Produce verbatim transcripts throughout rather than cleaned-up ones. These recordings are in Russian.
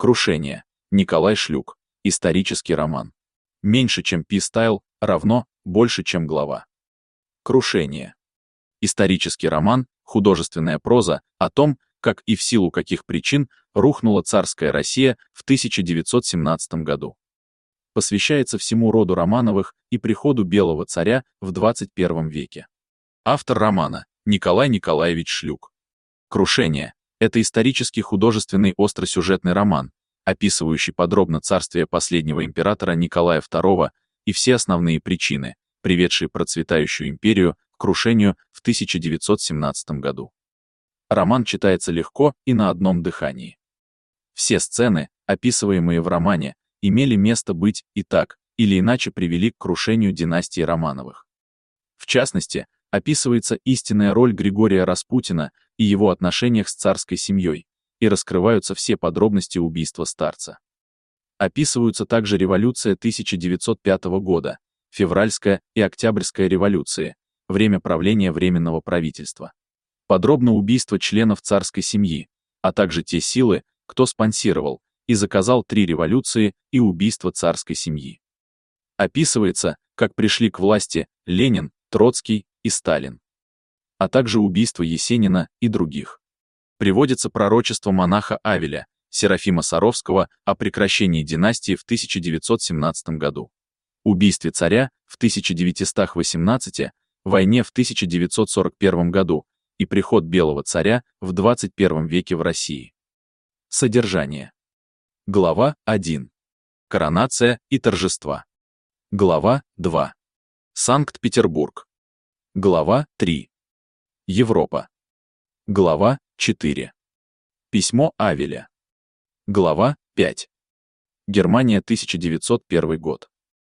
Крушение. Николай Шлюк. Исторический роман. Меньше, чем Пи-стайл, равно больше, чем глава. Крушение. Исторический роман, художественная проза о том, как и в силу каких причин рухнула царская Россия в тысяча девятьсот семнадцатом году. Посвящается всему роду Романовых и приходу белого царя в двадцать первом веке. Автор романа – Николай Николаевич Шлюк. Крушение – это исторический художественный остросюжетный роман, описывающий подробно царствие последнего императора Николая второго и все основные причины, приведшие процветающую империю к крушению в тысяча девятьсот семнадцатом году. Роман читается легко и на одном дыхании. Все сцены, описываемые в романе, имели место быть и так, или иначе привели к крушению династии Романовых. В частности, описывается истинная роль Григория Распутина и его отношениях с царской семьей, и раскрываются все подробности убийства старца. Описываются также революция тысяча девятьсот пятого года, февральская и октябрьская революции, время правления Временного правительства. Подробно убийство членов царской семьи, а также те силы, кто спонсировал и заказал три революции и убийство царской семьи. Описывается, как пришли к власти Ленин, Троцкий и Сталин, а также убийство Есенина и других. Приводится пророчество монаха Авеля, Серафима Саровского о прекращении династии в тысяча девятьсот семнадцатом году, убийстве царя в тысяча девятьсот восемнадцатом, войне в тысяча девятьсот сорок первом году и приход белого царя в двадцать первом веке в России. Содержание. Глава один. Коронация и торжества. Глава два. Санкт-Петербург. Глава три. Европа. Глава четыре. Письмо Авеля. Глава пять. Германия, тысяча девятьсот первый год.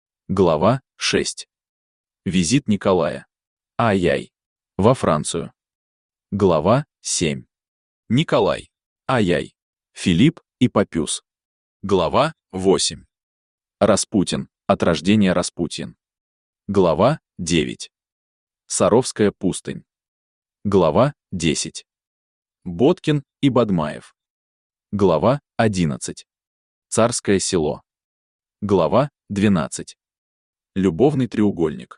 Глава шесть. Визит Николая. Ай-яй. Во Францию. Глава семь. Николай. Ай-яй. Филипп и Папюс. Глава восемь. Распутин. От рождения Распутин. Глава девять. Саровская пустынь. Глава десять. Боткин и Бадмаев. Глава одиннадцать. Царское село. Глава двенадцать. Любовный треугольник.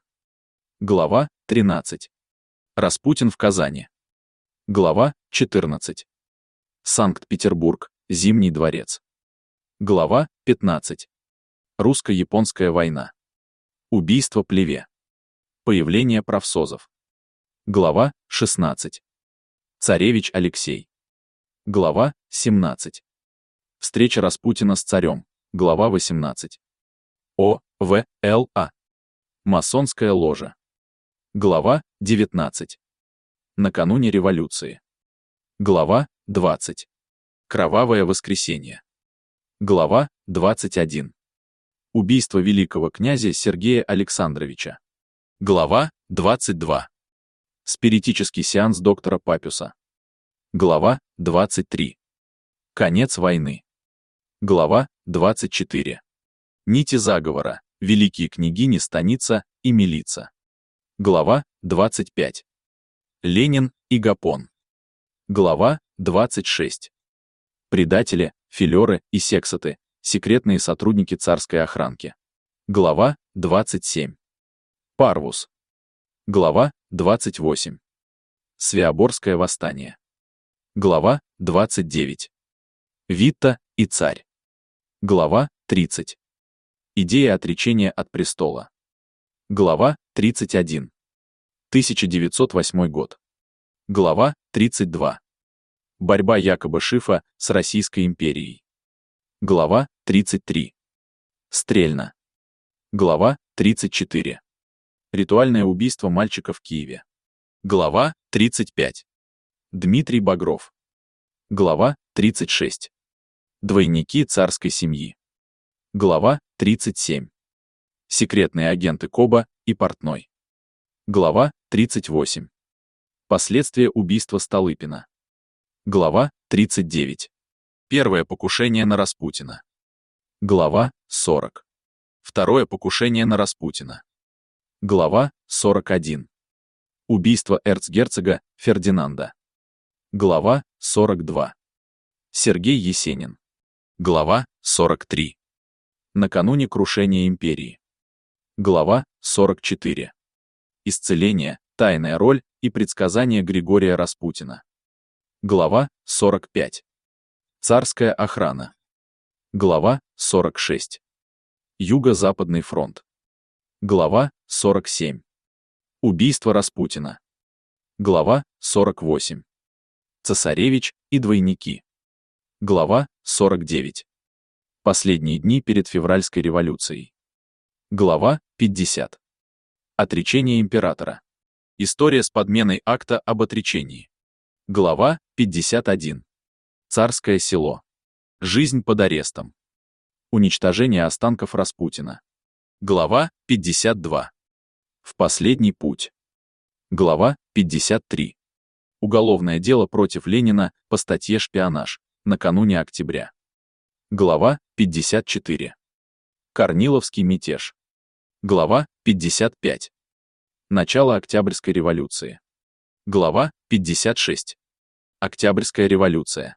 Глава тринадцать. Распутин в Казани. Глава четырнадцать. Санкт-Петербург, Зимний дворец. Глава пятнадцать. Русско-японская война. Убийство Плеве. Появление профсозов. Глава шестнадцать. Царевич Алексей. Глава семнадцать. Встреча Распутина с царем. Глава восемнадцать. О. В. Л. А. Масонская ложа. Глава девятнадцать. Накануне революции. Глава двадцать. Кровавое воскресенье. Глава двадцать один. Убийство великого князя Сергея Александровича. Глава двадцать два. Спиритический сеанс доктора Папюса. Глава двадцать три. Конец войны. Глава двадцать четыре. Нити заговора. Великие княгини Станица и Милица. Глава двадцать пять. Ленин и Гапон. Глава двадцать шесть. Предатели, филеры и сексоты, секретные сотрудники царской охранки. Глава двадцать семь. Парвус. Глава двадцать восемь. Свеоборское восстание. Глава двадцать девять. Витта и царь. Глава тридцать. Идея отречения от престола. Глава тридцать один. тысяча девятьсот восьмой год. Глава тридцать два. Борьба Якоба Шифа с Российской империей. Глава тридцать три. Стрельна. Глава тридцать четыре. Ритуальное убийство мальчика в Киеве. Глава тридцать пять. Дмитрий Багров. Глава тридцать шесть. Двойники царской семьи. Глава тридцать семь. Секретные агенты Коба и Портной. Глава тридцать восемь. Последствия убийства Столыпина. Глава тридцать девять. Первое покушение на Распутина. Глава сорок. Второе покушение на Распутина. Глава сорок один. Убийство эрцгерцога Фердинанда. Глава сорок два. Сергей Есенин. Глава сорок три. Накануне крушения империи. Глава сорок четыре. Исцеление, тайная роль и предсказания Григория Распутина. Глава сорок пять. Царская охрана. Глава сорок шесть. Юго-Западный фронт. Глава сорок семь. Убийство Распутина. Глава сорок восемь. Цесаревич и двойники. Глава сорок девять. Последние дни перед февральской революцией. Глава пятьдесят. Отречение императора. История с подменой акта об отречении. Глава пятьдесят один. Царское село. Жизнь под арестом. Уничтожение останков Распутина. Глава пятьдесят два. В последний путь. Глава пятьдесят три. Уголовное дело против Ленина по статье «Шпионаж» накануне октября. Глава пятьдесят четыре. Корниловский мятеж. Глава пятьдесят пять. Начало Октябрьской революции. Глава пятьдесят шесть. Октябрьская революция.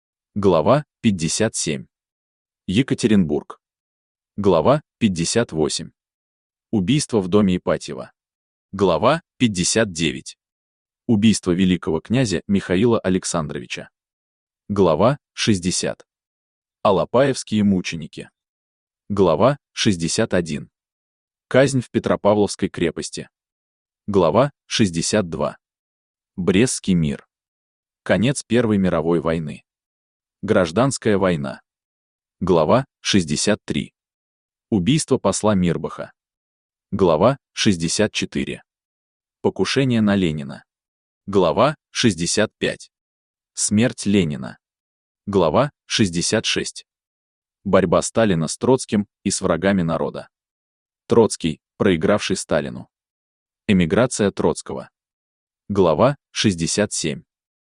Глава пятьдесят семь. Екатеринбург. Глава пятьдесят восемь. Убийство в доме Ипатьева. Глава пятьдесят девять. Убийство великого князя Михаила Александровича. Глава шестьдесят. Алапаевские мученики. Глава шестьдесят один. Казнь в Петропавловской крепости. Глава шестьдесят два. Брестский мир. Конец Первой мировой войны. Гражданская война. Глава шестьдесят три. Убийство посла Мирбаха. Глава шестьдесят четыре. Покушение на Ленина. Глава шестьдесят пять. Смерть Ленина. Глава шестьдесят шесть. Борьба Сталина с Троцким и с врагами народа. Троцкий, проигравший Сталину. Эмиграция Троцкого. Глава шестьдесят семь.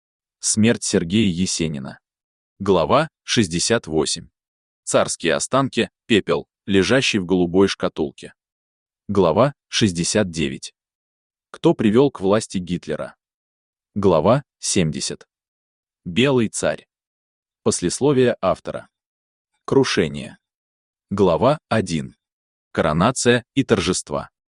Смерть Сергея Есенина. Глава шестьдесят восемь. Царские останки, пепел, лежащий в голубой шкатулке. Глава шестьдесят девять. Кто привел к власти Гитлера? Глава семьдесят. Белый царь. Послесловие автора. Крушение. Глава один. Коронация и торжества.